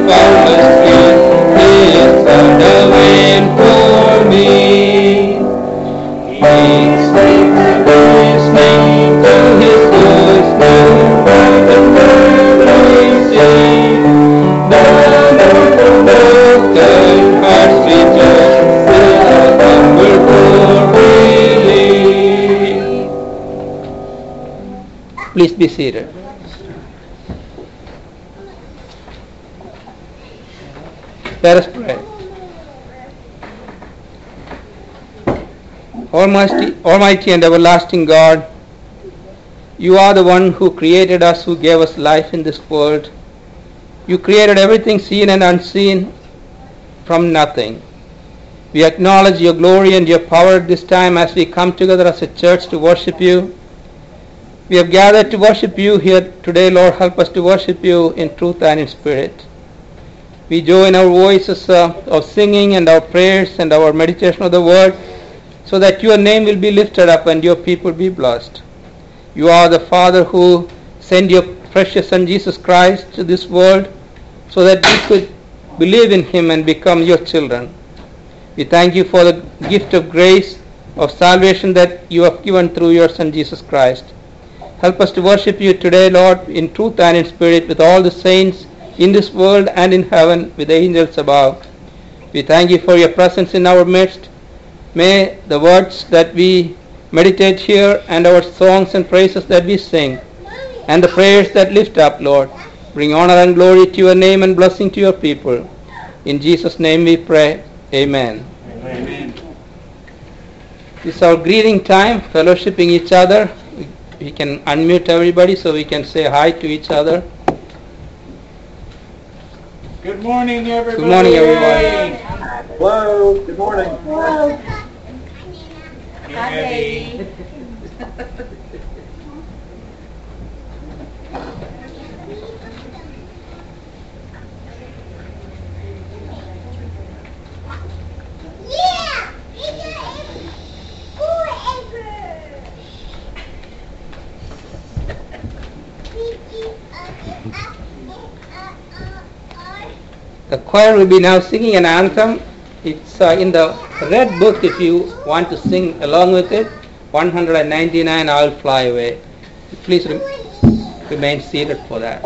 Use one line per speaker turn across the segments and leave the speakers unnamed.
boundless peace. He is found a way for me. He speaks listening to his voice, never by the birthday sea. The broken hearts rejoice, without hunger for relief. Please be seated. Let us pray. Almighty and everlasting God, you are the one who created us, who gave us life in this world. You created everything seen and unseen from nothing. We acknowledge your glory and your power at this time as we come together as a church to worship you. We have gathered to worship you here today, Lord. Help us to worship you in truth and in spirit. We join our voices of singing and our prayers and our meditation of the word, so that your name will be lifted up and your people be blessed. You are the Father who sent your precious Son Jesus Christ to this world so that we could believe in him and become your children. We thank you for the gift of grace, of salvation that you have given through your Son Jesus Christ. Help us to worship you today, Lord, in truth and in spirit, with all the saints in this world and in heaven, with the angels above. We thank you for your presence in our midst. May the words that we meditate here and our songs and praises that we sing and the prayers that lift up, Lord, bring honor and glory to your name and blessing to your people. In Jesus' name we pray. Amen.
Amen.
This is our greeting time, fellowshipping each other. We can unmute everybody so we can say hi to each other.
Good morning, everybody.
Good morning, everybody.
Hello. Good morning.
Hello.
Hi, baby.
The choir will be now singing an anthem. It's in the red book if you want to sing along with it. 199, I'll Fly Away. Please remain seated for that.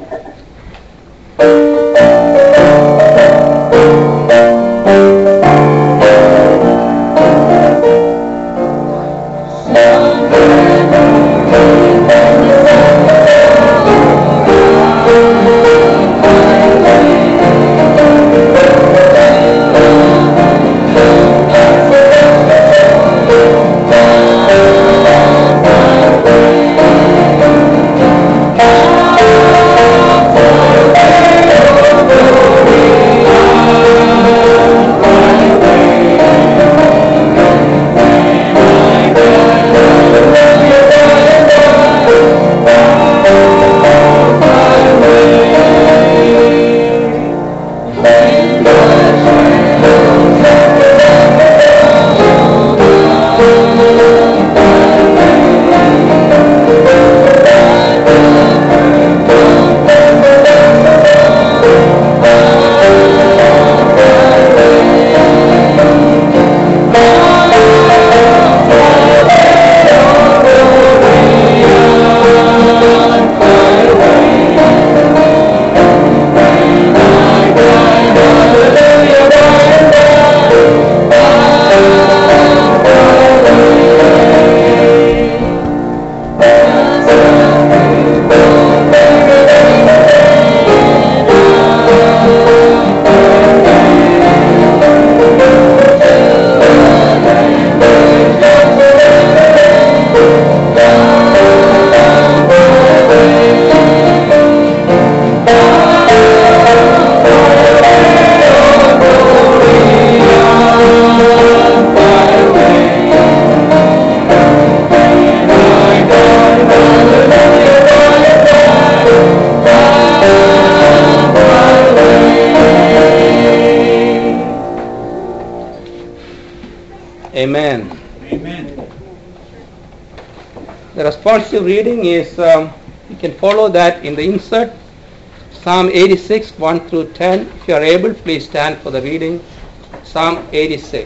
Amen.
Amen.
The responsive reading is, you can follow that in the insert. Psalm 86, 1 through 10. If you are able, please stand for the reading. Psalm 86.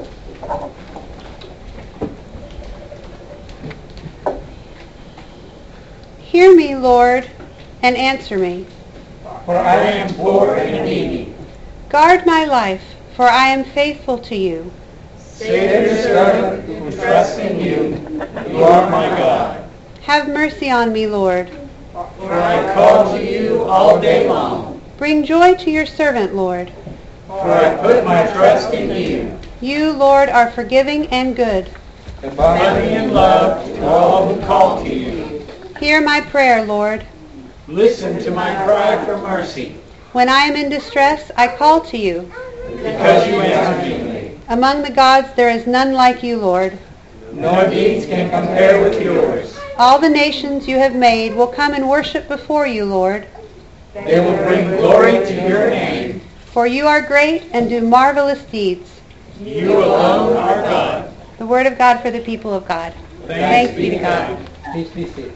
Hear me, Lord, and answer me.
For I am poor and needy.
Guard my life, for I am faithful to you.
Save your servant who trusts in you. You are my God.
Have mercy on me, Lord.
For I call to you all day long.
Bring joy to your servant, Lord.
For I put my trust in you.
You, Lord, are forgiving and good.
Loving in love to all who call to you.
Hear my prayer, Lord.
Listen to my cry for mercy.
When I am in distress, I call to you.
Because you answer me.
Among the gods there is none like you, Lord.
No deeds can compare with yours.
All the nations you have made will come and worship before you, Lord.
They will bring glory to your name.
For you are great and do marvelous deeds.
You alone are God.
The word of God for the people of God.
Thanks be to God.
Please be seated.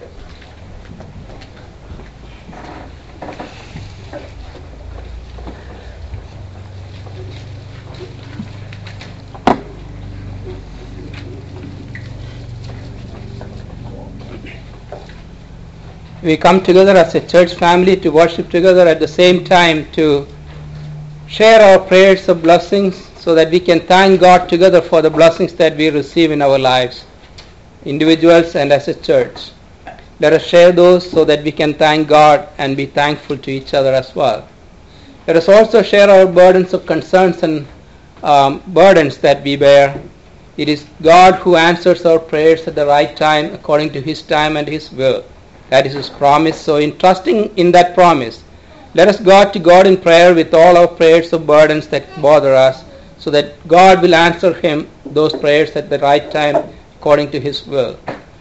We come together as a church family to worship together, at the same time to share our prayers of blessings so that we can thank God together for the blessings that we receive in our lives, individuals and as a church. Let us share those so that we can thank God and be thankful to each other as well. Let us also share our burdens of concerns and burdens that we bear. It is God who answers our prayers at the right time according to His time and His will. That is His promise. So in trusting in that promise, let us go to God in prayer with all our prayers of burdens that bother us, so that God will answer those prayers at the right time according to His will.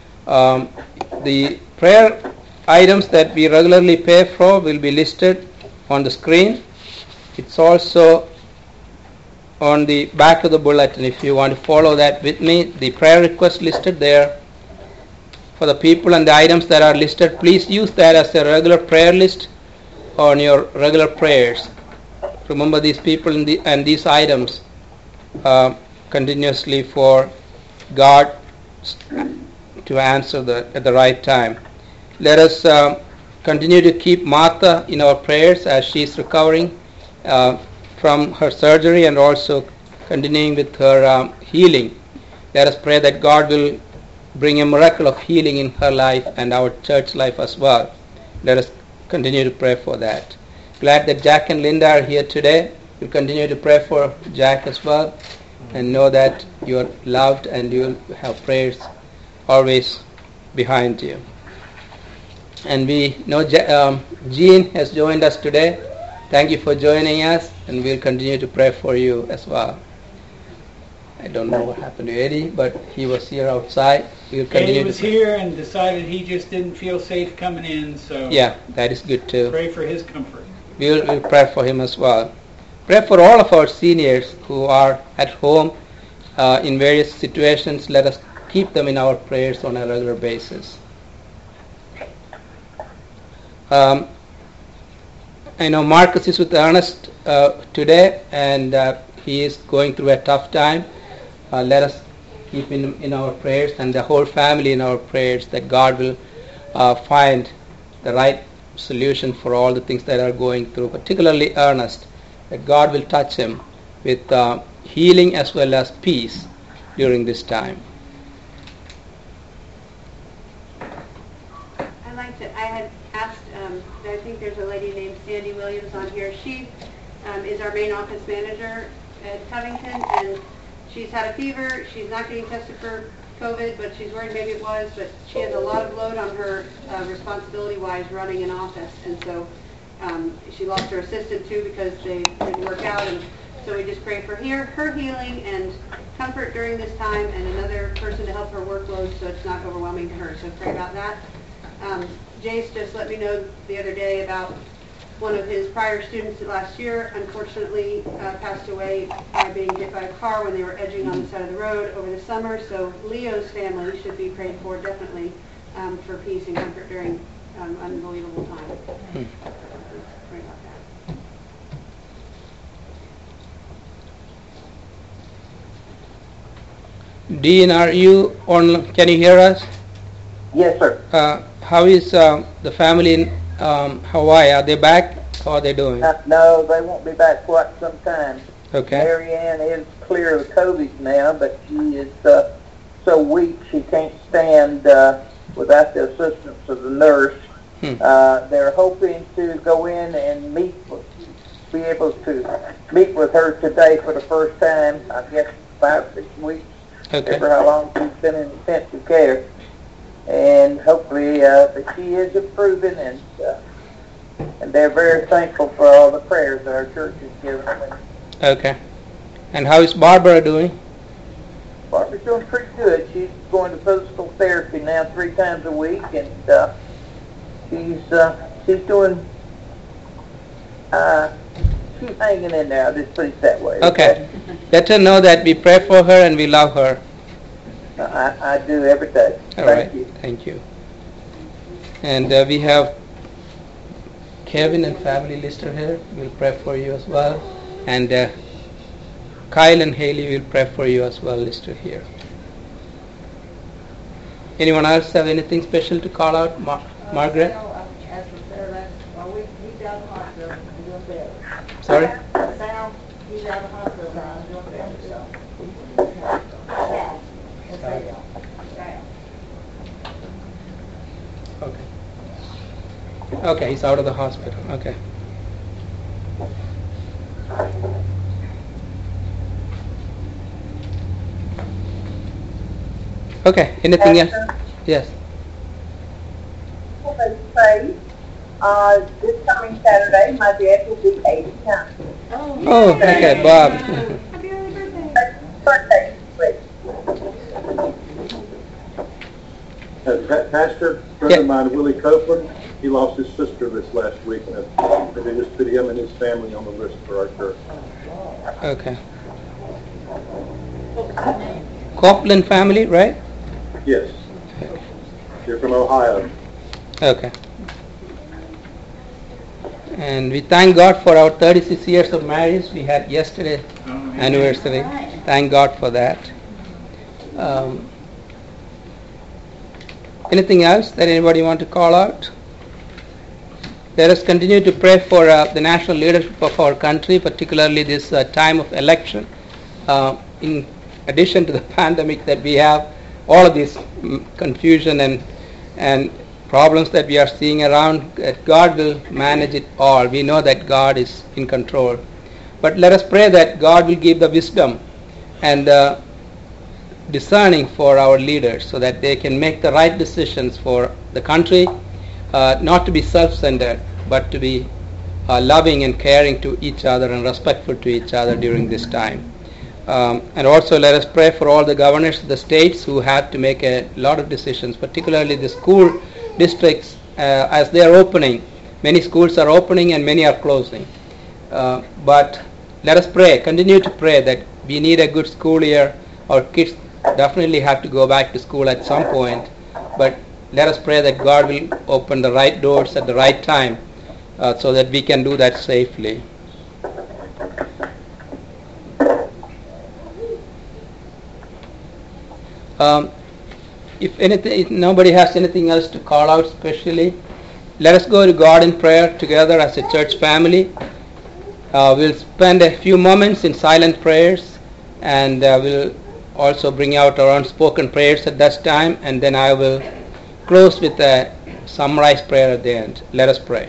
The prayer items that we regularly pray for will be listed on the screen. It's also on the back of the bulletin if you want to follow that with me. The prayer request listed there for the people and the items that are listed. Please use that as a regular prayer list on your regular prayers. Remember these people and these items continuously for God to answer at the right time. Let us continue to keep Martha in our prayers as she is recovering from her surgery and also continuing with her healing. Let us pray that God will bring a miracle of healing in her life and our church life as well. Let us continue to pray for that. Glad that Jack and Linda are here today. We'll continue to pray for Jack as well, and know that you are loved and you will have prayers always behind you. And we know Jean has joined us today. Thank you for joining us, and we'll continue to pray for you as well. I don't know what happened to Eddie, but he was here outside. We'll continue.
Eddie was here and decided he just didn't feel safe coming in, so
yeah, that is good too.
Pray for his comfort.
We'll pray for him as well. Pray for all of our seniors who are at home in various situations. Let us keep them in our prayers on a regular basis. I know Marcus is with Ernest today, and he is going through a tough time. Let us keep him in our prayers and the whole family in our prayers, that God will find the right solution for all the things that are going through, particularly Ernest, that God will touch him with healing as well as peace during this time.
I had asked, I think there's a lady named Sandy Williams on here. She is our main office manager at Covington, and she's had a fever. She's not getting tested for COVID, but she's worried maybe it was, but she has a lot of load on her responsibility-wise running an office, and so she lost her assistant too because they didn't work out, and so we just pray for her healing and comfort during this time, and another person to help her workload so it's not overwhelming to her, so pray about that. Jace just let me know the other day about one of his prior students last year unfortunately passed away by being hit by a car when they were edging on the side of the road over the summer. So Leo's family should be prayed for definitely for peace and comfort during unbelievable time.
Dean, are you on? Can you hear us?
Yes, sir.
How is the family in Hawaii? Are they back? How are they doing?
No, they won't be back quite some time.
Okay.
Mary Ann is clear of COVID now, but she is so weak she can't stand without the assistance of the nurse. They're hoping to go in and be able to meet with her today for the first time, I guess 5 or 6 weeks,
Okay.
for how long she's been in intensive care. And hopefully that she is improving, and they're very thankful for all the prayers that our church has given them.
Okay. And how is Barbara doing?
Barbara's doing pretty good. She's going to physical therapy now 3 times a week, and she's doing she's hanging in there. I'll just put it that way.
Okay. Let her know that we pray for her and we love her.
I do every day.
All
Thank
right.
you.
Thank you. And we have Kevin and family listed here. We'll pray for you as well. And Kyle and Haley will pray for you as well, listed here. Anyone else have anything special to call out? Margaret?
As for Sarah, he's out of the hospital and doing better.
Sorry?
Sal, he's out of the hospital now and doing better, so. Sal. That's Sal.
Okay. Okay, he's out of the hospital. Okay. Okay, anything else? Yes.
Let's pray. This coming Saturday, my dad will be 89.
Oh, okay, Bob.
Happy early birthday.
Birthday, please.
Pastor, a friend of mine, Willie Copeland, he lost his sister this last week, and they just put him and his family on the list for our church.
Okay. Copeland family, right?
Yes. You're from Ohio.
Okay. And we thank God for our 36 years of marriage. We had yesterday anniversary. Thank God for that. Anything else that anybody want to call out? Let us continue to pray for the national leadership of our country, particularly this time of election. In addition to the pandemic that we have, all of this confusion and problems that we are seeing around, that God will manage it all. We know that God is in control. But let us pray that God will give the wisdom and discerning for our leaders so that they can make the right decisions for the country, not to be self-centered, but to be loving and caring to each other and respectful to each other during this time. And also let us pray for all the governors of the states who have to make a lot of decisions, particularly the school districts as they are opening. Many schools are opening and many are closing. But let us pray, continue to pray that we need a good school year. Our kids definitely have to go back to school at some point. But let us pray that God will open the right doors at the right time so that we can do that safely. If nobody has anything else to call out specially, let us go to God in prayer together as a church family. We'll spend a few moments in silent prayers, and we'll also bring out our unspoken prayers at that time, and then I will close with a summarized prayer at the end. Let us pray.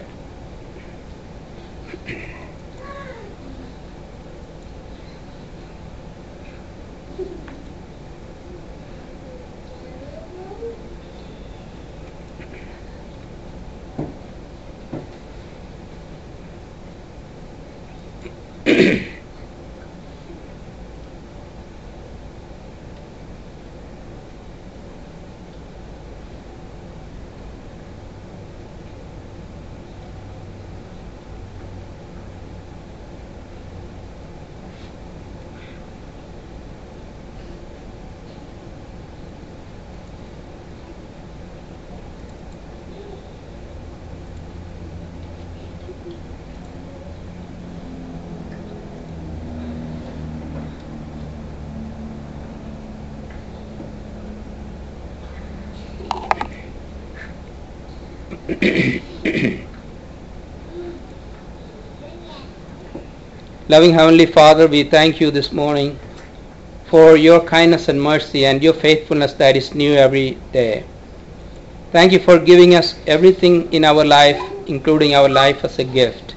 Loving Heavenly Father, we thank you this morning for your kindness and mercy and your faithfulness that is new every day. Thank you for giving us everything in our life, including our life as a gift.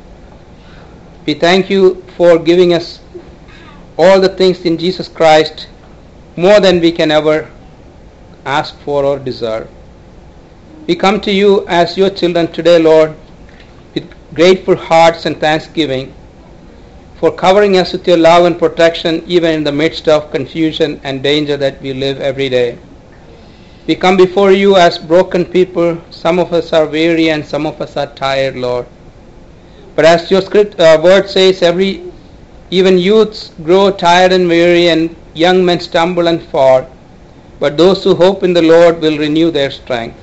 We thank you for giving us all the things in Jesus Christ, more than we can ever ask for or deserve. We come to you as your children today, Lord, with grateful hearts and thanksgiving for covering us with your love and protection even in the midst of confusion and danger that we live every day. We come before you as broken people. Some of us are weary and some of us are tired, Lord. But as your word says, even youths grow tired and weary, and young men stumble and fall. But those who hope in the Lord will renew their strength.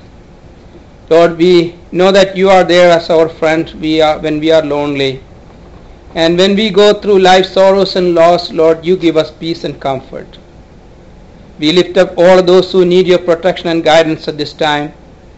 Lord, we know that you are there as our friend when we are lonely. And when we go through life's sorrows and loss, Lord, you give us peace and comfort. We lift up all those who need your protection and guidance at this time.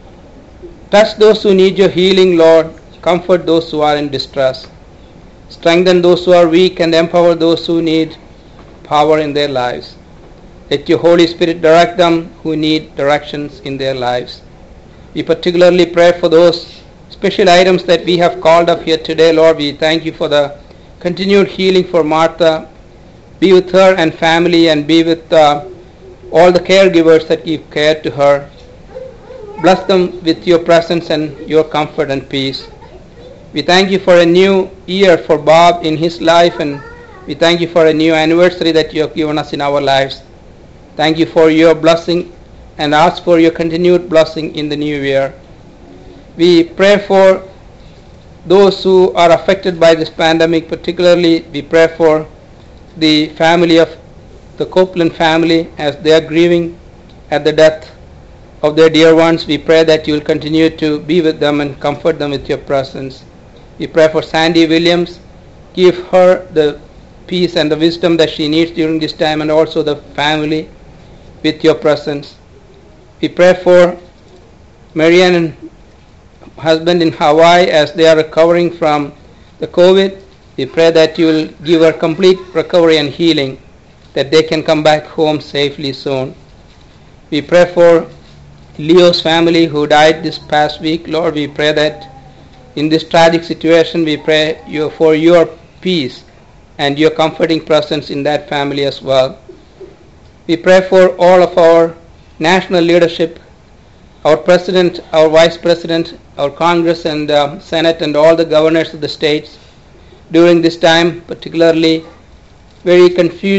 Touch those who need your healing, Lord. Comfort those who are in distress. Strengthen those who are weak and empower those who need power in their lives. Let your Holy Spirit direct them who need directions in their lives. We particularly pray for those special items that we have called up here today, Lord. We thank you for the continued healing for Martha. Be with her and family, and be with all the caregivers that give care to her. Bless them with your presence and your comfort and peace. We thank you for a new year for Bob in his life, and we thank you for a new anniversary that you have given us in our lives. Thank you for your blessing and ask for your continued blessing in the new year. We pray for those who are affected by this pandemic. Particularly, we pray for the family of the Copeland family as they are grieving at the death of their dear ones. We pray that you will continue to be with them and comfort them with your presence. We pray for Sandy Williams. Give her the peace and the wisdom that she needs during this time, and also the family with your presence. We pray for Marianne and husband in Hawaii as they are recovering from the COVID. We pray that you will give her complete recovery and healing, that they can come back home safely soon. We pray for Leo's family who died this past week. Lord, we pray that in this tragic situation, we pray for your peace and your comforting presence in that family as well. We pray for all of our national leadership, our president, our vice president, our Congress and Senate, and all the governors of the states during this time, particularly very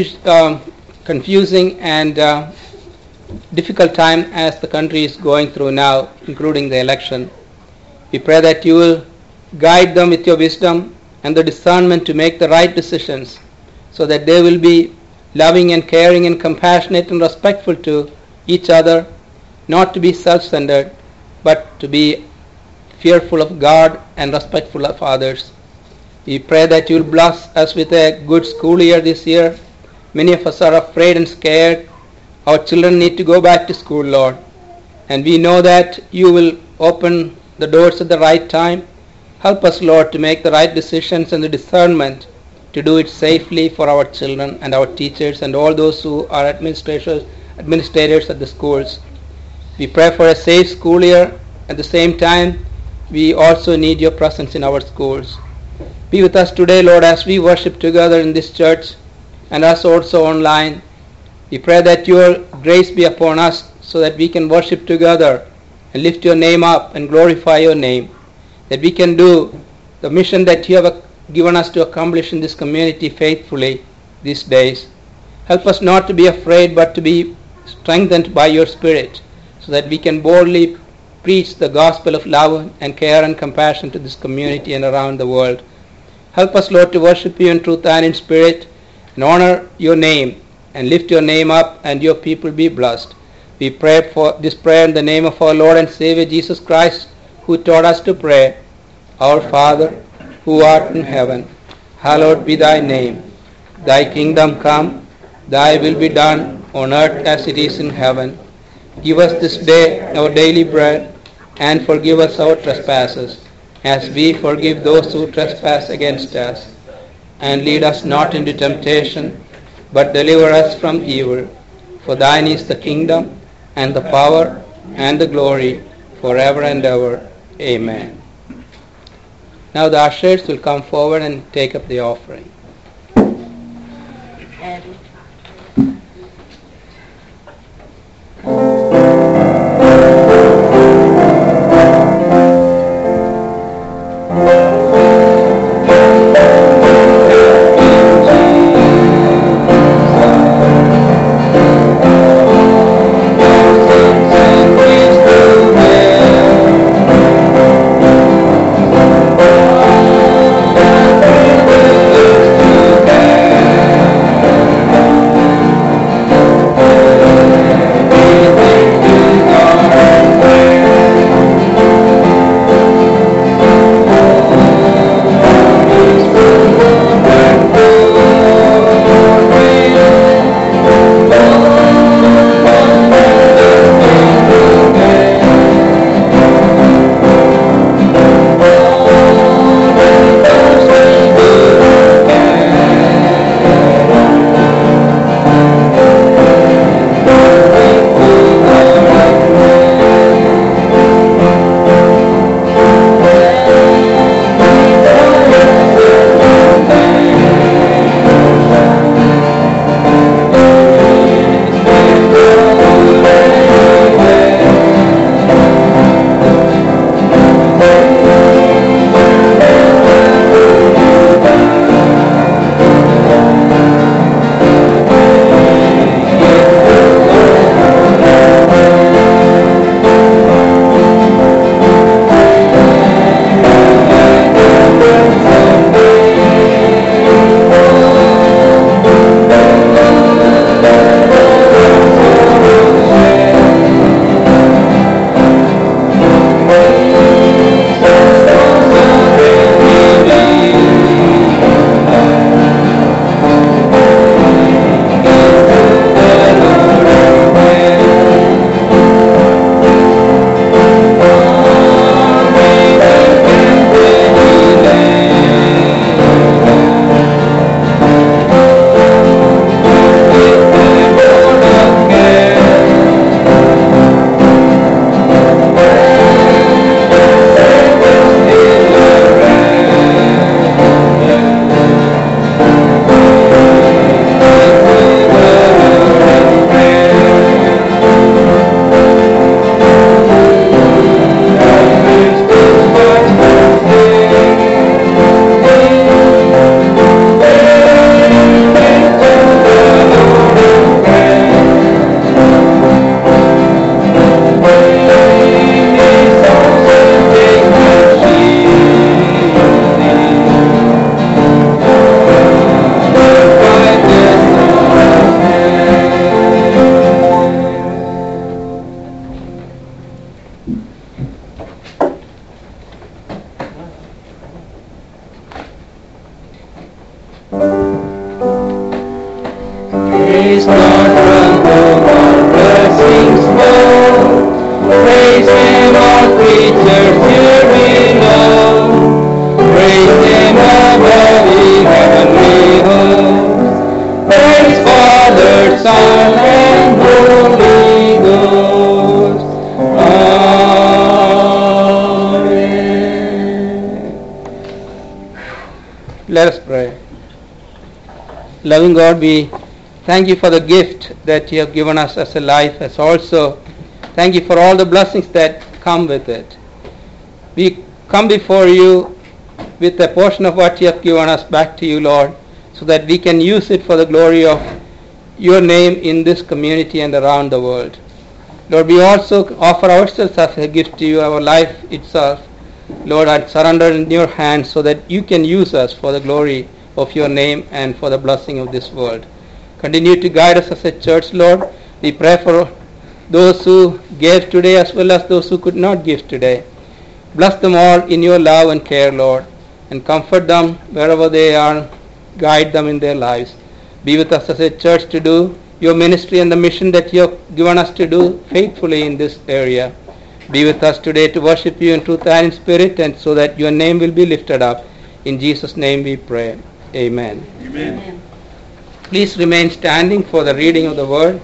confusing and difficult time as the country is going through now, including the election. We pray that you will guide them with your wisdom and the discernment to make the right decisions, so that they will be loving and caring and compassionate and respectful to each other, not to be self-centered, but to be fearful of God and respectful of others. We pray that you will bless us with a good school year this year. Many of us are afraid and scared. Our children need to go back to school, Lord. And we know that you will open the doors at the right time. Help us, Lord, to make the right decisions and the discernment to do it safely for our children and our teachers and all those who are administrators at the schools. We pray for a safe school year. At the same time, we also need your presence in our schools. Be with us today, Lord, as we worship together in this church and us also online. We pray that your grace be upon us so that we can worship together and lift your name up and glorify your name, that we can do the mission that you have given us to accomplish in this community faithfully these days. Help us not to be afraid, but to be strengthened by your Spirit, so that we can boldly preach the gospel of love and care and compassion to this community and around the world. Help us, Lord, to worship you in truth and in spirit, and honor your name and lift your name up, and your people be blessed. We pray for this prayer in the name of our Lord and Savior Jesus Christ, who taught us to pray, Our Father, who art in heaven, hallowed be thy name. Thy kingdom come, thy will be done on earth as it is in heaven. Give us this day our daily bread, and forgive us our trespasses, as we forgive those who trespass against us. And lead us not into temptation, but deliver us from evil. For thine is the kingdom, and the power, and the glory, forever and ever. Amen. Now the ushers will come forward and take up the offering.
Andy.
Praise God from whom all blessings flow. Praise Him, all creatures here below. Praise Him above ye heavenly hosts. Praise Father, Son, and Holy Ghost. Amen. Let us pray. Loving God, we thank you for the gift that you have given us as a life, as also thank you for all the blessings that come with it. We come before you with a portion of what you have given us back to you, Lord, so that we can use it for the glory of your name in this community and around the world. Lord, we also offer ourselves as a gift to you, our life itself. Lord, I surrender in your hands so that you can use us for the glory of your name and for the blessing of this world. Continue to guide us as a church, Lord. We pray for those who gave today as well as those who could not give today. Bless them all in your love and care, Lord, and comfort them wherever they are. Guide them in their lives. Be with us as a church to do your ministry and the mission that you have given us to do faithfully in this area. Be with us today to worship you in truth and in spirit, and so that your name will be lifted up. In Jesus' name we pray. Amen.
Amen.
Please remain standing for the reading of the word.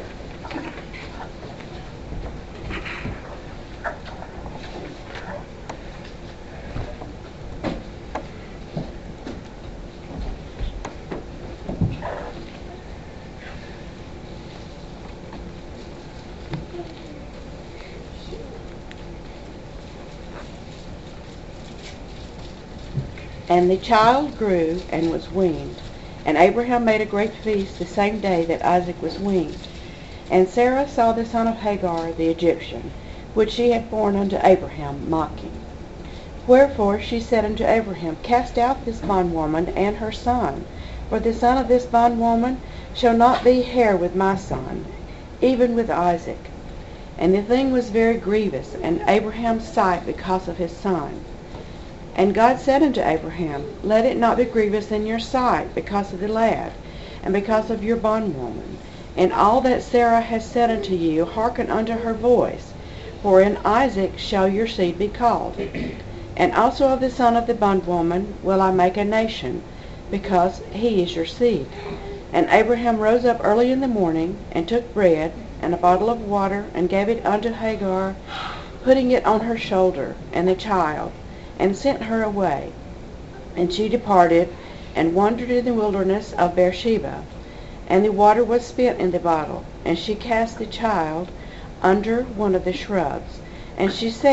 And the child grew and was weaned. And Abraham made a great feast the same day that Isaac was weaned. And Sarah saw the son of Hagar the Egyptian, which she had borne unto Abraham, mocking. Wherefore she said unto Abraham, Cast out this bondwoman and her son, for the son of this bondwoman shall not be heir with my son, even with Isaac. And the thing was very grievous in Abraham's sight because of his son. And God said unto Abraham, Let it not be grievous in your sight because of the lad, and because of your bondwoman. In all that Sarah has said unto you, hearken unto her voice, for in Isaac shall your seed be called. And also of the son of the bondwoman will I make a nation, because he is your seed. And Abraham rose up early in the morning, and took bread, and a bottle of water, and gave it unto Hagar, putting it on her shoulder, and the child, and sent her away. And she departed, and wandered in the wilderness of Beersheba. And the water was spent in the bottle, and she cast the child under one of the shrubs. And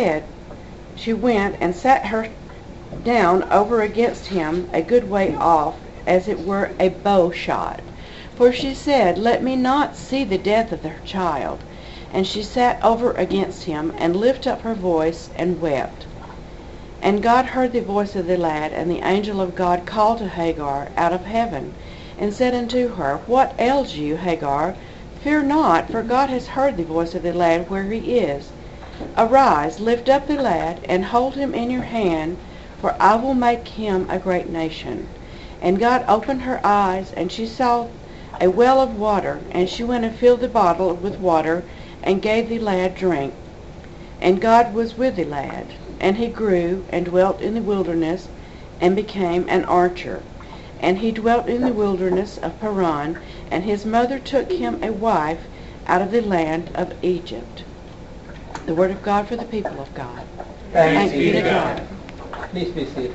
she went and sat her down over against him a good way off, as it were a bow shot. For she said, Let me not see the death of her child. And she sat over against him, and lifted up her voice, and wept. And God heard the voice of the lad, and the angel of God called to Hagar out of heaven, and said unto her, What ails you, Hagar? Fear not, for God has heard the voice of the lad where he is. Arise, lift up the lad, and hold him in your hand, for I will make him a great nation. And God opened her eyes, and she saw a well of water, and she went and filled the bottle with water, and gave the lad drink. And God was with the lad, and he grew, and dwelt in the wilderness, and became an archer. And he dwelt in the wilderness of Paran, and his mother took him a wife out of the land of Egypt. The word of God for the people of God.
Thanks be to God.
Please be seated.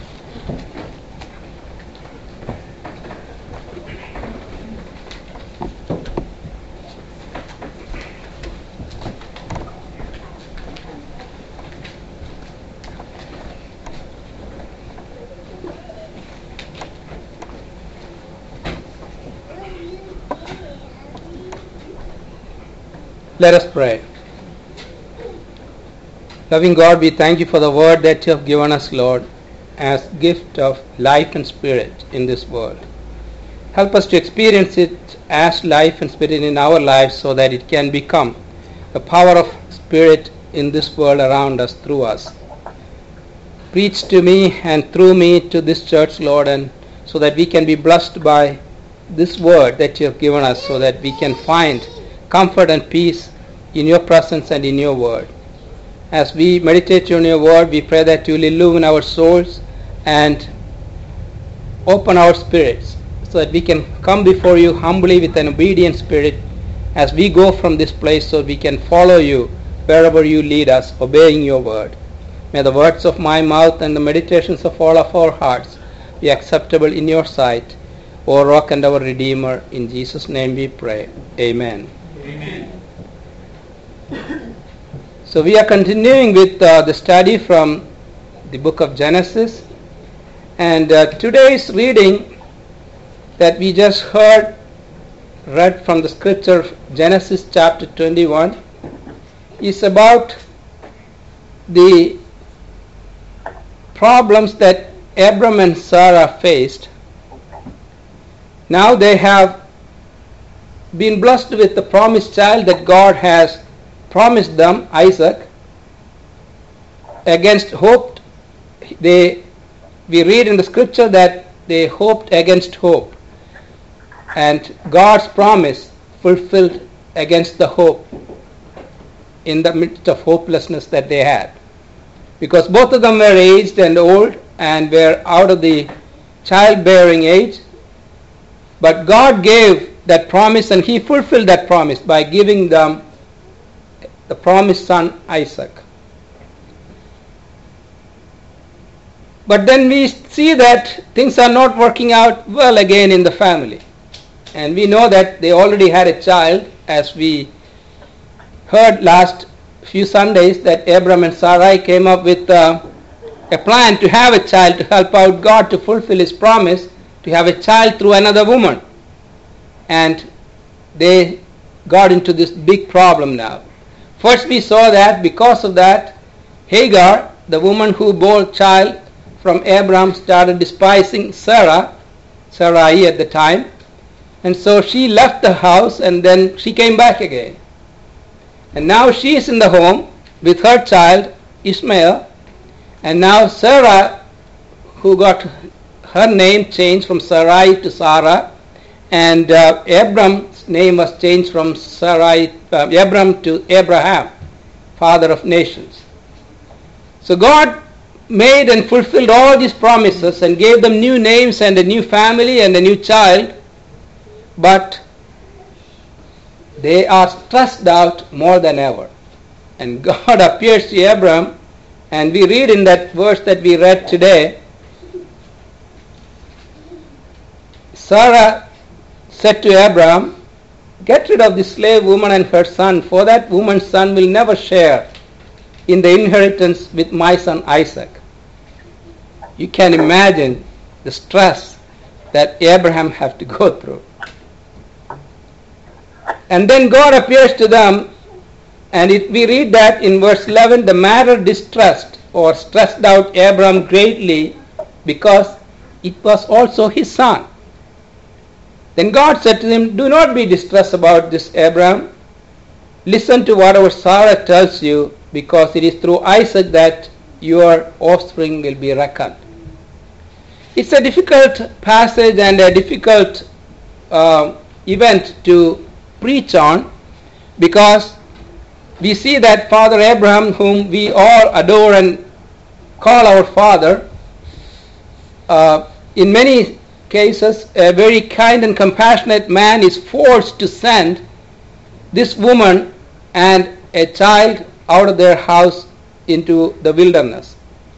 Let us pray. Loving God, we thank you for the word that you have given us, Lord, as gift of life and spirit in this world. Help us to experience it as life and spirit in our lives, so that it can become the power of spirit in this world around us, through us. Preach to me and through me to this church, Lord, and so that we can be blessed by this word that you have given us, so that we can find comfort and peace in your presence and in your word. As we meditate on your word, we pray that you will illumine our souls and open our spirits, so that we can come before you humbly with an obedient spirit as we go from this place, so we can follow you wherever you lead us, obeying your word. May the words of my mouth and the meditations of all of our hearts be acceptable in your sight, O Rock and our Redeemer. In Jesus' name we pray. Amen.
Amen.
So we are continuing with the study from the book of Genesis, and today's reading that we just read from the scripture, Genesis chapter 21, is about the problems that Abram and Sarah faced. Now they have been blessed with the promised child that God has promised them, Isaac. Against hope, we read in the scripture that they hoped against hope, and God's promise fulfilled against the hope. in the midst of hopelessness that they had. Because both of them were aged and old and were out of the childbearing age. But God gave that promise, and He fulfilled that promise by giving them the promised son Isaac. But then we see that things are not working out well again in the family. And we know that they already had a child, as we heard last few Sundays, that Abram and Sarai came up with a plan to have a child, to help out God to fulfill His promise to have a child through another woman. And they got into this big problem now. First we saw that because of that, Hagar, the woman who bore child from Abram, started despising Sarai at the time. And so she left the house and then she came back again. And now she is in the home with her child Ishmael. And now Sarah, who got her name changed from Sarai to Sarah, and Abram's name was changed from Abram to Abraham, father of nations. So God made and fulfilled all these promises and gave them new names and a new family and a new child, but they are stressed out more than ever. And God appears to Abram, and we read in that verse that we read today, Sarah said to Abram, "Get rid of the slave woman and her son, for that woman's son will never share in the inheritance with my son Isaac." You can imagine the stress that Abraham had to go through. And then God appears to them, and we read that in verse 11, the matter distressed or stressed out Abram greatly because it was also his son. Then God said to him, "Do not be distressed about this, Abram. Listen to whatever Sarah tells you, because it is through Isaac that your offspring will be reckoned." It's a difficult passage and a difficult event to preach on, because we see that Father Abraham, whom we all adore and call our father, in many cases a very kind and compassionate man, is forced to send this woman and a child out of their house into the wilderness.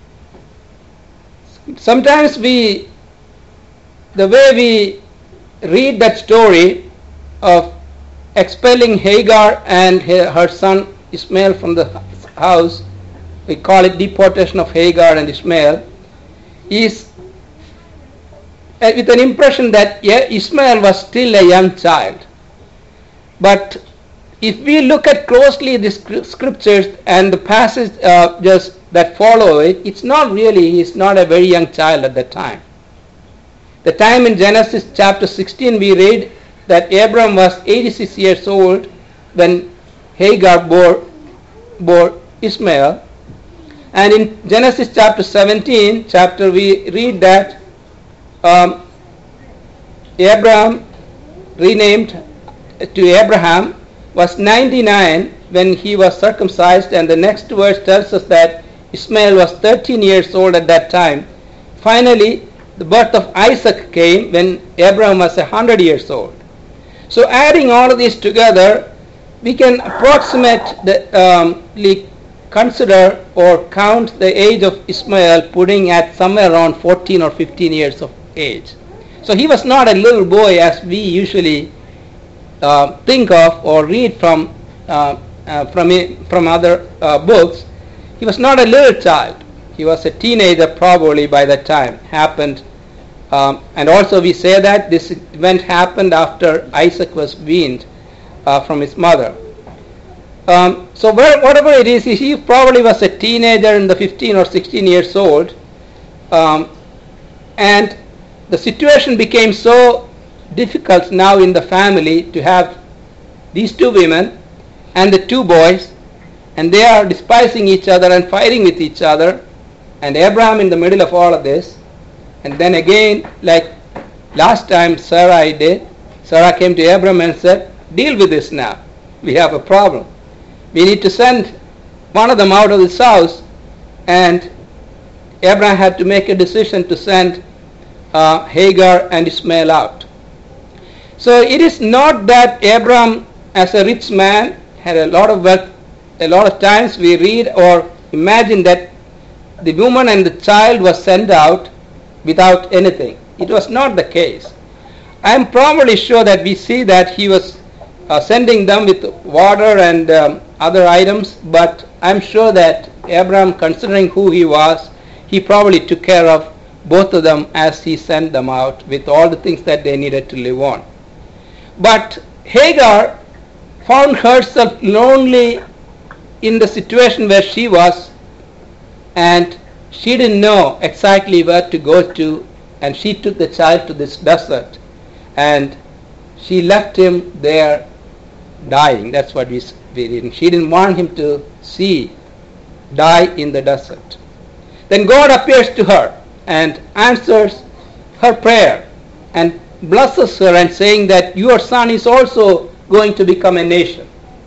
Sometimes the way we read that story of expelling Hagar and her son Ishmael from the house, we call it deportation of Hagar and Ishmael, is with an impression that Ishmael was still a young child. But if we look at closely the scriptures and the passage just that follow it, he's not a very young child at that time. The time in Genesis chapter 16 we read that Abram was 86 years old when Hagar bore Ishmael. And in Genesis chapter 17 we read that Abram, renamed to Abraham, was 99 when he was circumcised, and the next verse tells us that Ishmael was 13 years old at that time. Finally, the birth of Isaac came when Abraham was 100 years old. So adding all of these together, we can approximately consider or count the age of Ishmael, putting at somewhere around 14 or 15 years of age. So he was not a little boy as we usually think of or read from other books. He was not a little child. He was a teenager probably by that time. Happened, and also we say that this event happened after Isaac was weaned from his mother. So whatever it is, he probably was a teenager in the 15 or 16 years old, and the situation became so difficult now in the family to have these two women and the two boys, and they are despising each other and fighting with each other, and Abraham in the middle of all of this. And then again, like last time Sarah came to Abraham and said, "Deal with this now. We have a problem." we need to send one of them out of his house, and Abraham had to make a decision to send Hagar and Ishmael out. So it is not that Abraham, as a rich man, had a lot of wealth. A lot of times we read or imagine that the woman and the child was sent out without anything. It was not the case. I am probably sure that we see that he was sending them with water and other items, but I'm sure that Abraham, considering who he was, he probably took care of both of them as he sent them out with all the things that they needed to live on. But Hagar found herself lonely in the situation where she was, and she didn't know exactly where to go to, and she took the child to this desert, and she left him there dying. That's what we read. She didn't want him to die in the desert. Then God appears to her and answers her prayer and blesses her and saying that your son is also going to become a nation.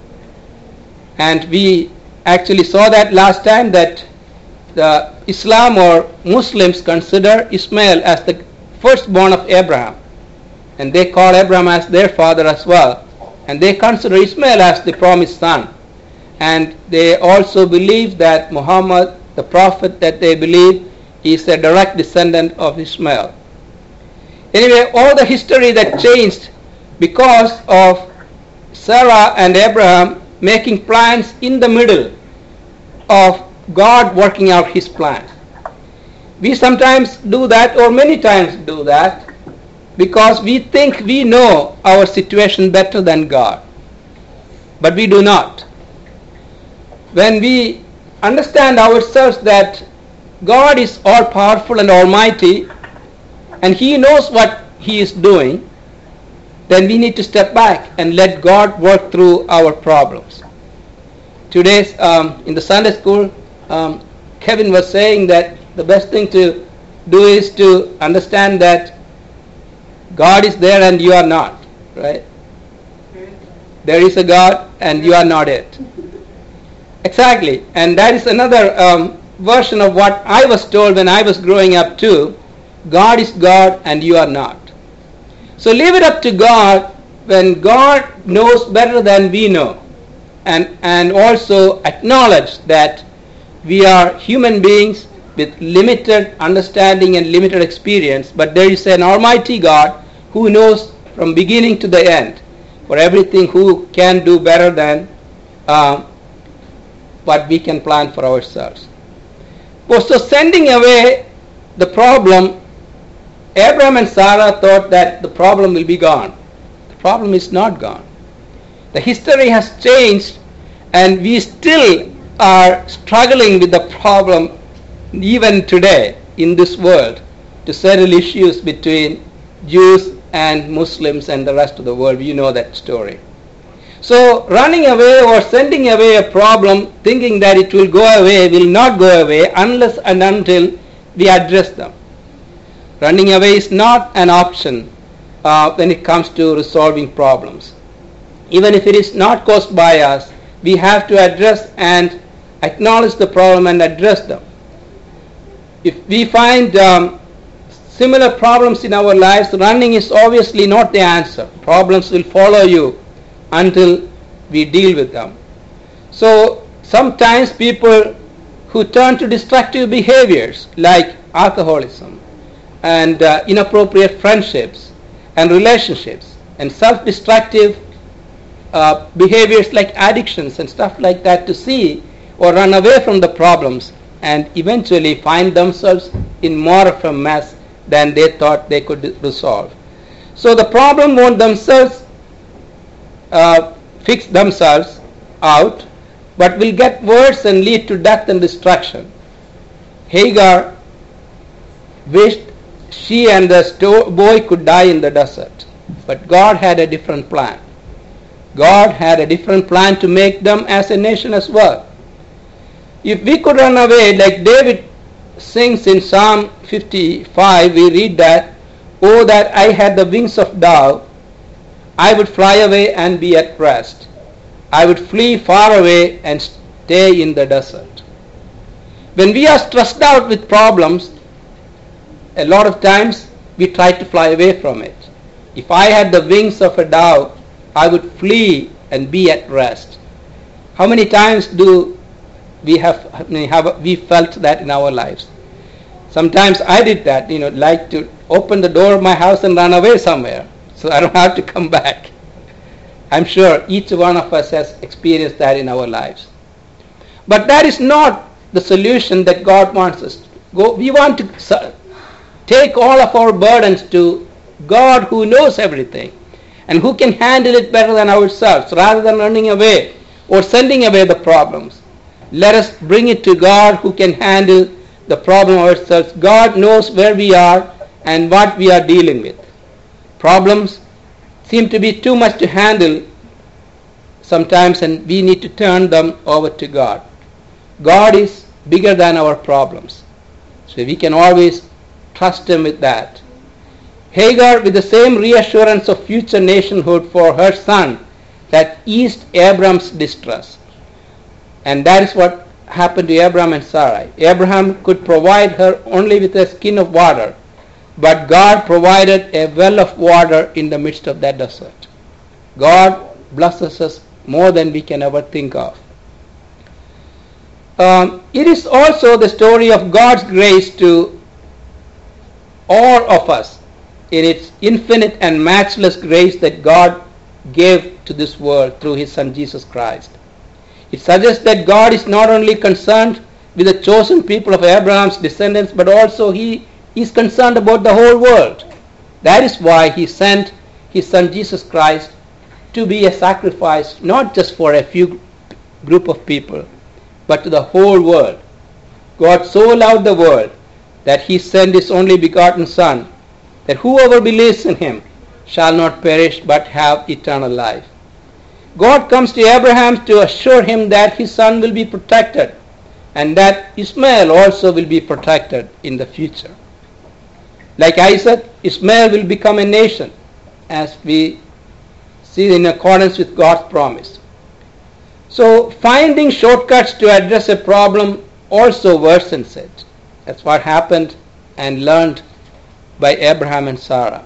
And we actually saw that last time, that the Islam or Muslims consider Ishmael as the firstborn of Abraham, and they call Abraham as their father as well, and they consider Ishmael as the promised son. And they also believe that Muhammad, the prophet that they believe, is a direct descendant of Ishmael. Anyway, all the history that changed because of Sarah and Abraham making plans in the middle of God working out his plan. We sometimes do that, or many times do that, because we think we know our situation better than God. But we do not. When we understand ourselves that God is all-powerful and almighty, and he knows what he is doing, then we need to step back and let God work through our problems. Today, in the Sunday school, Kevin was saying that the best thing to do is to understand that God is there and you are not, right? There is a God and you are not it. Exactly. And that is another version of what I was told when I was growing up too. God is God and you are not. So leave it up to God when God knows better than we know. And also acknowledge that we are human beings with limited understanding and limited experience, but there is an almighty God who knows from beginning to the end for everything, who can do better than what we can plan for ourselves. So sending away the problem, Abraham and Sarah thought that the problem will be gone. The problem is not gone. The history has changed, and we still are struggling with the problem even today in this world to settle issues between Jews and Muslims and the rest of the world. You know that story. So running away or sending away a problem thinking that it will go away will not go away unless and until we address them. Running away is not an option when it comes to resolving problems. Even if it is not caused by us, we have to address and acknowledge the problem and address them. If we find similar problems in our lives, running is obviously not the answer. Problems will follow you until we deal with them. So sometimes people who turn to destructive behaviors like alcoholism and inappropriate friendships and relationships and self-destructive behaviors like addictions and stuff like that to see or run away from the problems, and eventually find themselves in more of a mess than they thought they could resolve. So the problem won't themselves fix themselves out, but will get worse and lead to death and destruction. Hagar wished she and the boy could die in the desert, but God had a different plan. God had a different plan to make them as a nation as well. If we could run away, like David sings in Psalm 55, we read that, "Oh, that I had the wings of dove, I would fly away and be at rest." I would flee far away and stay in the desert. When we are stressed out with problems, a lot of times we try to fly away from it. If I had the wings of a dove, I would flee and be at rest. How many times do we felt that in our lives? Sometimes I did that, like to open the door of my house and run away somewhere so I don't have to come back. I'm sure each one of us has experienced that in our lives. But that is not the solution that God wants us to go. We want to take all of our burdens to God, who knows everything and who can handle it better than ourselves, rather than running away or sending away the problems. Let us bring it to God, who can handle the problem ourselves. God knows where we are and what we are dealing with. Problems seem to be too much to handle sometimes, and we need to turn them over to God. God is bigger than our problems, so we can always trust Him with that. Hagar, with the same reassurance of future nationhood for her son, that eased Abram's distress. And that is what happened to Abraham and Sarai. Abraham could provide her only with a skin of water, but God provided a well of water in the midst of that desert. God blesses us more than we can ever think of. It is also the story of God's grace to all of us, in its infinite and matchless grace that God gave to this world through His Son Jesus Christ. It suggests that God is not only concerned with the chosen people of Abraham's descendants, but also He is concerned about the whole world. That is why He sent His Son Jesus Christ to be a sacrifice, not just for a few group of people, but to the whole world. God so loved the world that He sent His only begotten Son, that whoever believes in Him shall not perish but have eternal life. God comes to Abraham to assure him that his son will be protected, and that Ishmael also will be protected in the future. Like Isaac, Ishmael will become a nation, as we see in accordance with God's promise. So finding shortcuts to address a problem also worsens it. That's what happened and learned by Abraham and Sarah.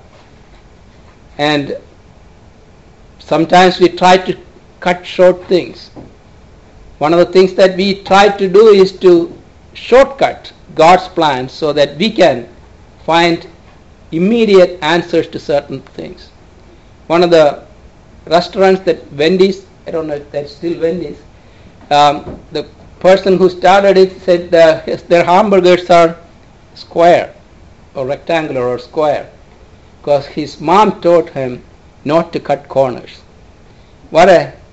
And sometimes we try to cut short things. One of the things that we try to do is to shortcut God's plan so that we can find immediate answers to certain things. One of the restaurants that Wendy's, I don't know if that's still Wendy's, the person who started it said their hamburgers are square or rectangular or square, because his mom taught him not to cut corners. What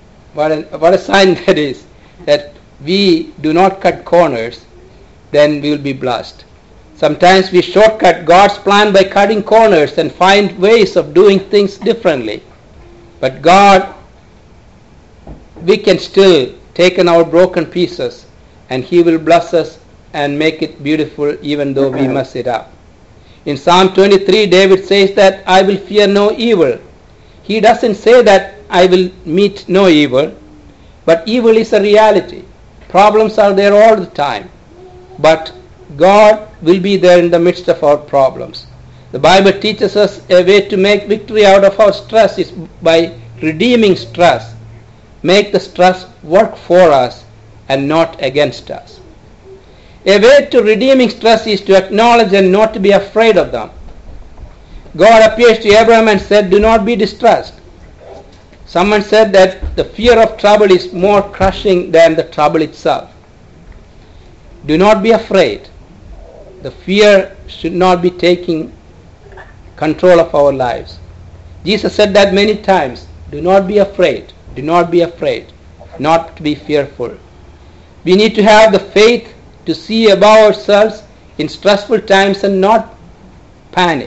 a sign that is, that we do not cut corners, then we will be blessed. Sometimes we shortcut God's plan by cutting corners and find ways of doing things differently. But God, we can still take in our broken pieces, and He will bless us and make it beautiful even though we mess it up. In Psalm 23, David says that I will fear no evil. He doesn't say that I will meet no evil, but evil is a reality. Problems are there all the time, but God will be there in the midst of our problems. The Bible teaches us a way to make victory out of our stress is by redeeming stress. Make the stress work for us and not against us. A way to redeeming stress is to acknowledge and not to be afraid of them. God appears to Abraham and said, "Do not be distressed." Someone said that the fear of trouble is more crushing than the trouble itself. Do not be afraid. The fear should not be taking control of our lives. Jesus said that many times. Do not be afraid. Do not be afraid. Not to be fearful. We need to have the faith to see above ourselves in stressful times and not panic.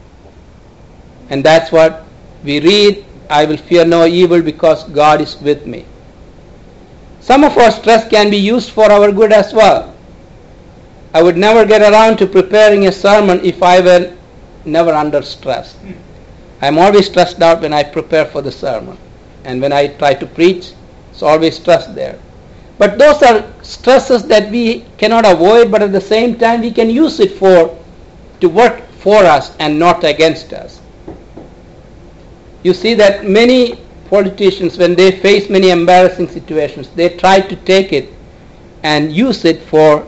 And that's what we read, I will fear no evil because God is with me. Some of our stress can be used for our good as well. I would never get around to preparing a sermon if I were never under stress. I'm always stressed out when I prepare for the sermon. And when I try to preach, It's always stress there. But those are stresses that we cannot avoid, but at the same time we can use it to work for us and not against us. You see that many politicians, when they face many embarrassing situations, they try to take it and use it for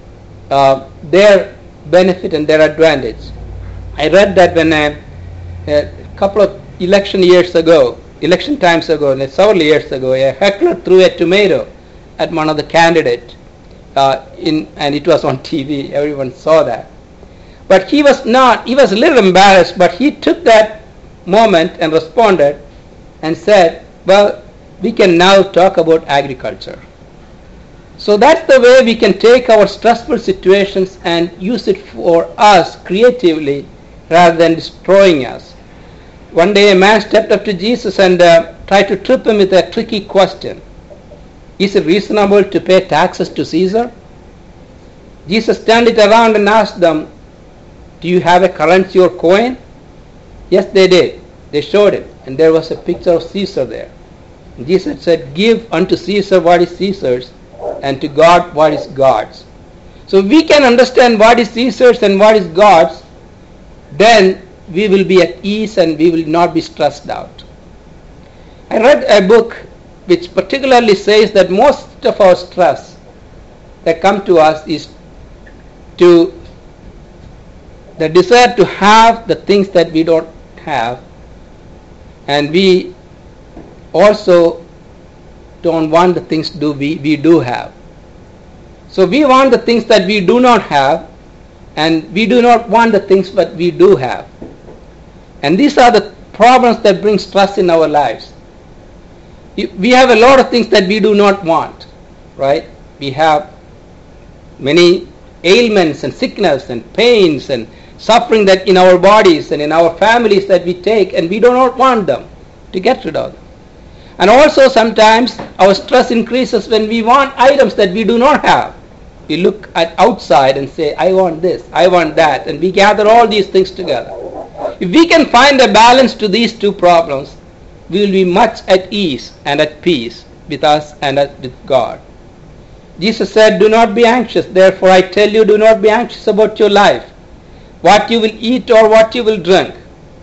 their benefit and their advantage. I read that when a couple of election times ago, several years ago, a heckler threw a tomato at one of the candidates, and it was on TV. Everyone saw that. But he was a little embarrassed, but he took that moment and responded and said, well, we can now talk about agriculture. So that's the way we can take our stressful situations and use it for us creatively rather than destroying us. One day a man stepped up to Jesus and tried to trip him with a tricky question. Is it reasonable to pay taxes to Caesar? Jesus turned it around and asked them, do you have a currency or coin? Yes, they did. They showed him, and there was a picture of Caesar there. And Jesus said, give unto Caesar what is Caesar's, and to God what is God's. So if we can understand what is Caesar's and what is God's, then we will be at ease and we will not be stressed out. I read a book which particularly says that most of our stress that come to us is to the desire to have the things that we don't have, and we also don't want the things we do have. So we want the things that we do not have, and we do not want the things that we do have. And these are the problems that bring stress in our lives. We have a lot of things that we do not want, right? We have many ailments and sickness and pains and suffering that in our bodies and in our families that we take, and we do not want them, to get rid of them. And also sometimes our stress increases when we want items that we do not have. We look at outside and say, I want this, I want that, and we gather all these things together. If we can find a balance to these two problems, we will be much at ease and at peace with us and with God. Jesus said, do not be anxious. Therefore I tell you, do not be anxious about your life, what you will eat or what you will drink,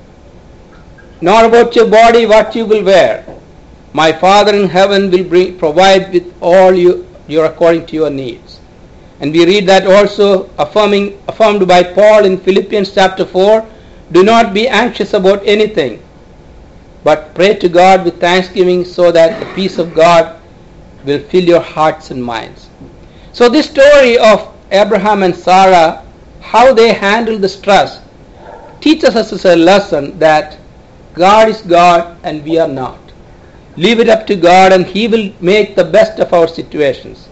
nor about your body what you will wear. My Father in heaven will provide with all your according to your needs. And we read that also affirmed by Paul in Philippians chapter 4, do not be anxious about anything, but pray to God with thanksgiving, so that the peace of God will fill your hearts and minds. So this story of Abraham and Sarah, how they handled the stress, teaches us as a lesson that God is God and we are not. Leave it up to God and He will make the best of our situations.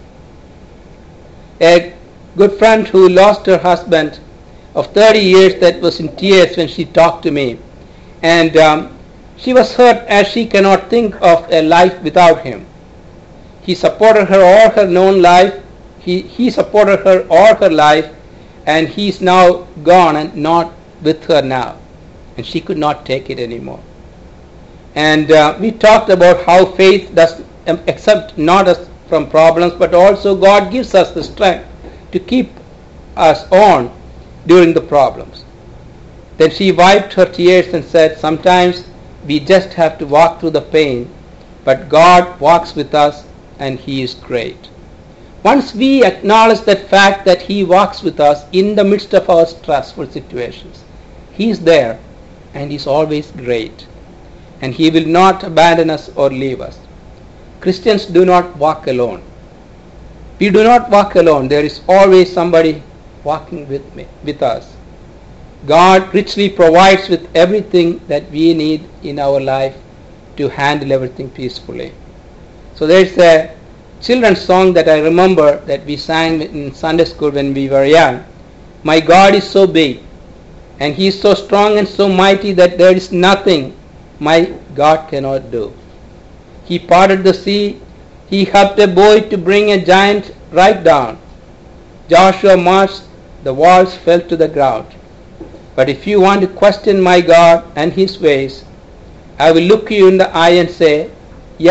A good friend who lost her husband of 30 years that was in tears when she talked to me, and she was hurt as she cannot think of a life without him. He supported her all her known life. He supported her all her life, and he's now gone and not with her now, and she could not take it anymore. And we talked about how faith does accept not us from problems, but also God gives us the strength to keep us on during the problems. Then she wiped her tears and said, sometimes we just have to walk through the pain, but God walks with us and He is great. Once we acknowledge that fact that He walks with us in the midst of our stressful situations, He is there and He is always great, and He will not abandon us or leave us. Christians do not walk alone. We do not walk alone. There is always somebody walking with us. God richly provides with everything that we need in our life to handle everything peacefully. So there's a children's song that I remember that we sang in Sunday school when we were young. My God is so big, and He is so strong and so mighty that there is nothing my God cannot do. He parted the sea. He helped a boy to bring a giant right down. Joshua marched, the walls fell to the ground. But if you want to question my God and His ways, I will look you in the eye and say, yes,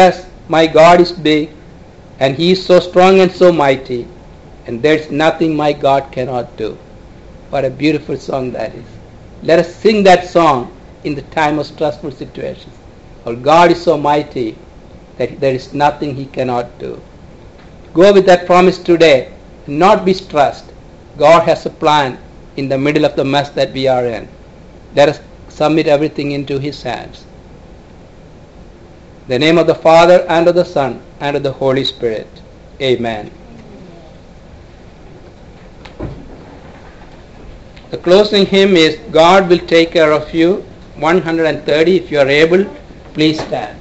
My God is big, and He is so strong and so mighty, and there's nothing my God cannot do. What a beautiful song that is. Let us sing that song in the time of stressful situations. Our God is so mighty that there is nothing He cannot do. Go with that promise today. Not be stressed. God has a plan in the middle of the mess that we are in. Let us submit everything into His hands. In the name of the Father, and of the Son, and of the Holy Spirit. Amen. The closing hymn is God Will Take Care of You, 130. If you are able, please stand.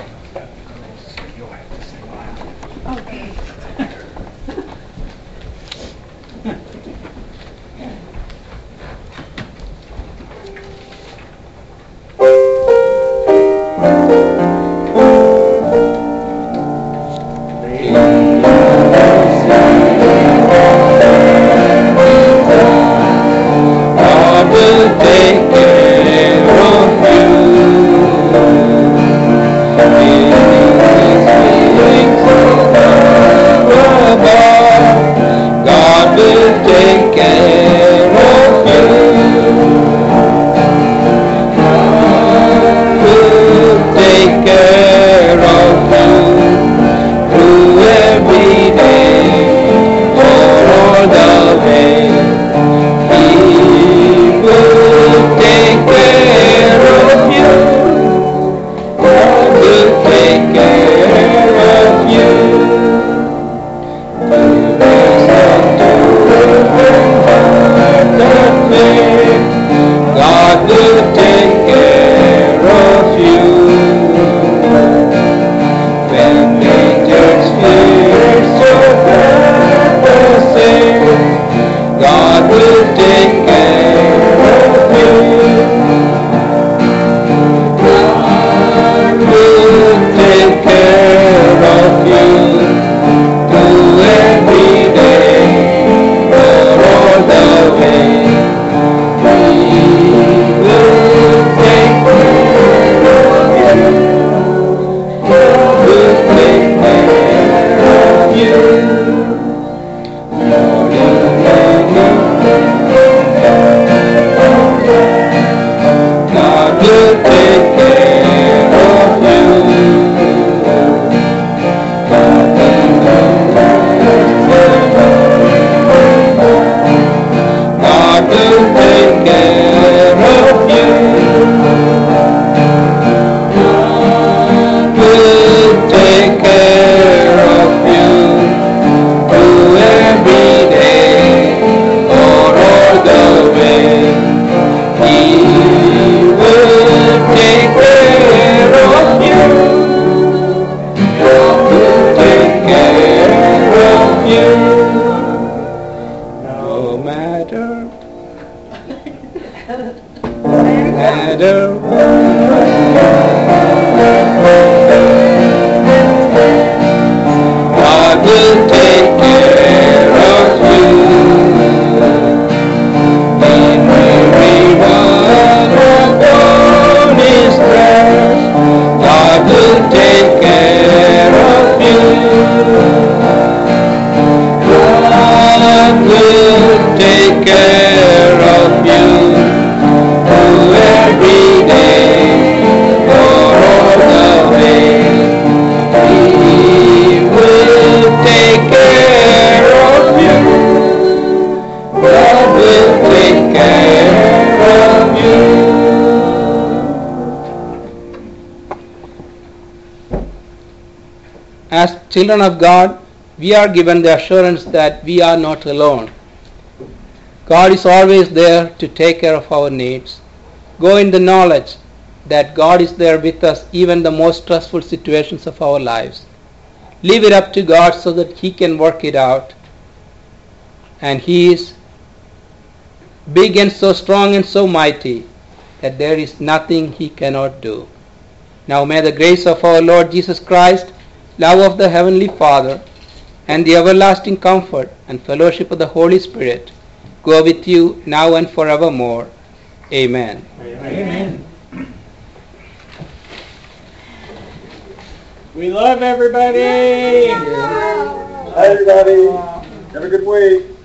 As children of God, we are given the assurance that we are not alone. God is always there to take care of our needs. Go in the knowledge that God is there with us even in the most stressful situations of our lives. Leave it up to God so that He can work it out. And He is big and so strong and so mighty that there is nothing He cannot do. Now may the grace of our Lord Jesus Christ, love of the Heavenly Father, and the everlasting comfort and fellowship of the Holy Spirit go with you now and forevermore. Amen.
Amen. We love everybody.
Hi, everybody. Have a good week.